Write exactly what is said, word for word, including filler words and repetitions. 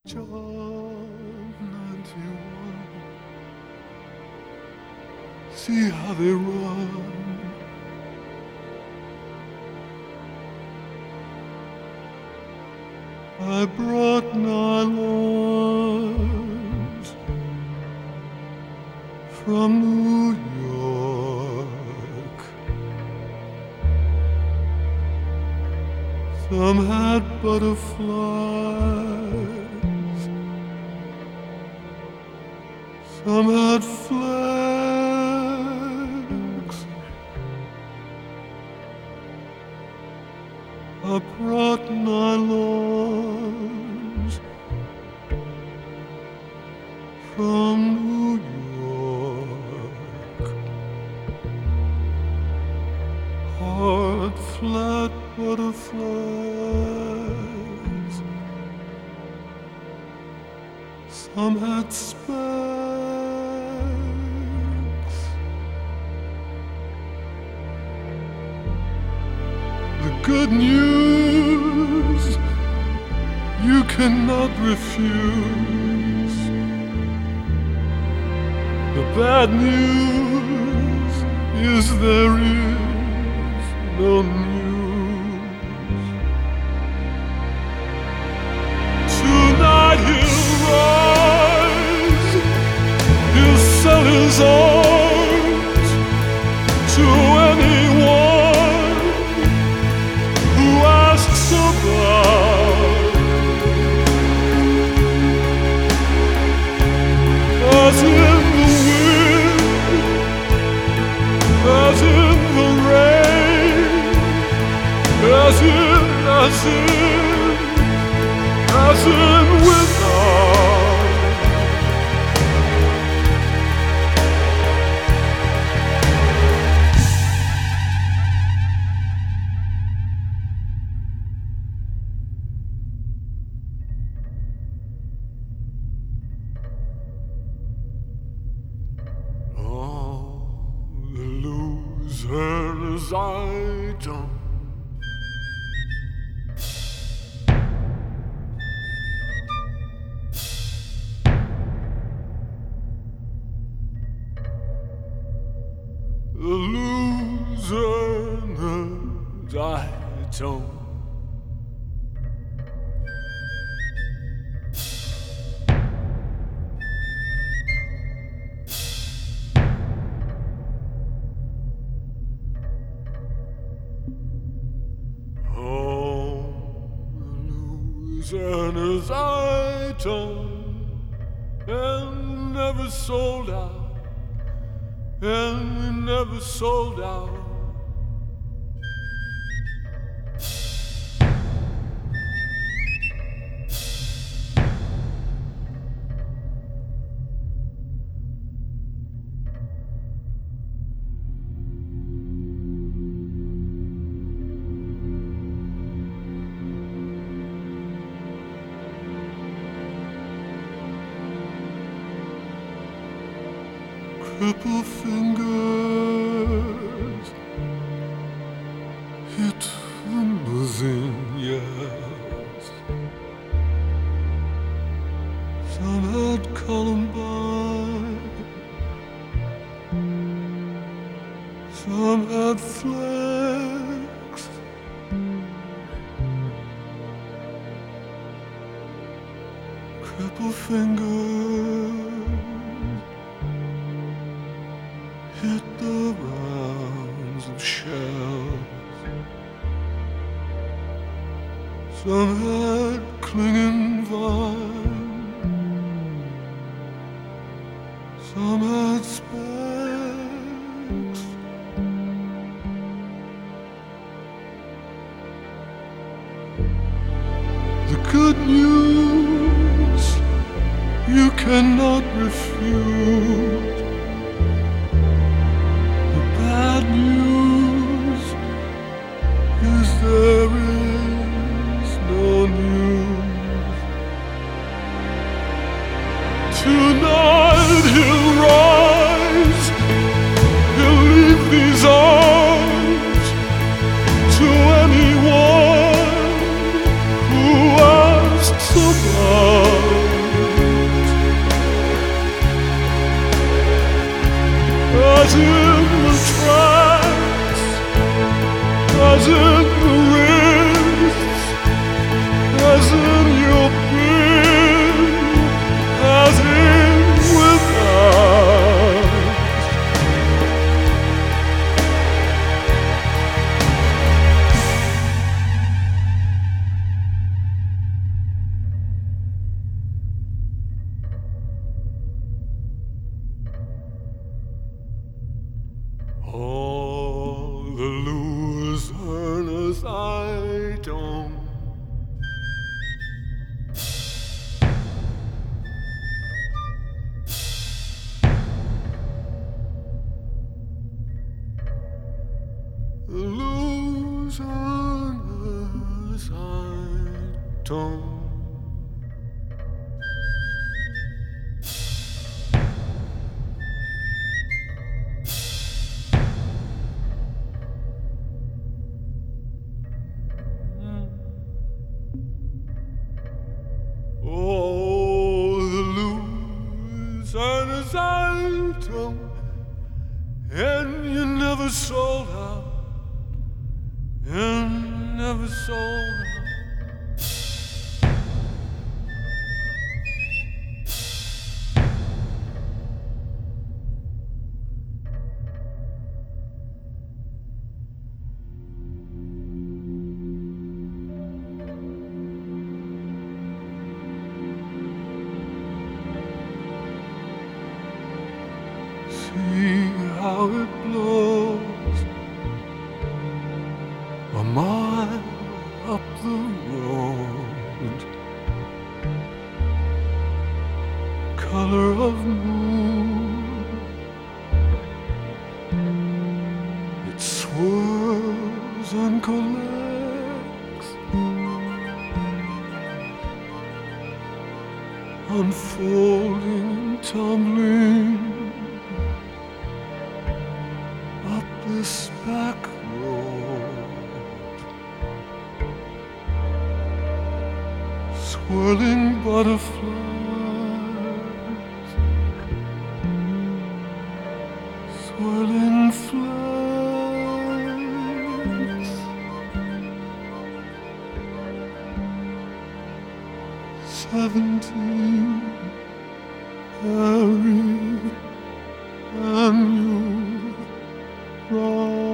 John ninety-one. See how they run. I brought nylons from New York. Some had butterflies, some had flags. I brought nylons from New York. Hard, flat butterflies, some had specks. The good news you cannot refuse. The bad news is there is no news. Tonight he'll rise, he'll sell his art to anyone who asks about. As in the wind, as in the rain, as in, as in, as in without. Losers I don't. The losers I don't. And as I done and never sold out, and never sold out. Cripple fingers hit the zinnias. Some had Columbine, some had flags. Cripple fingers hit the rounds of shells. Some had clinging vine, some had specks. The good news you cannot refuse. Bad news is there is no news. Tonight he'll rise, he'll leave these arms to anyone who asks about. hands and the wrists, as in your being, as in with us. All the losers I don't losers I don't Oh, the losers I don't, and you never sold out, and never sold out. See how it blows a mile up the road, color of moon, it swirls and collects, unfolding and tumbling up this back road, swirling butterflies, swirling flies, seventeen, Harry and you. Right.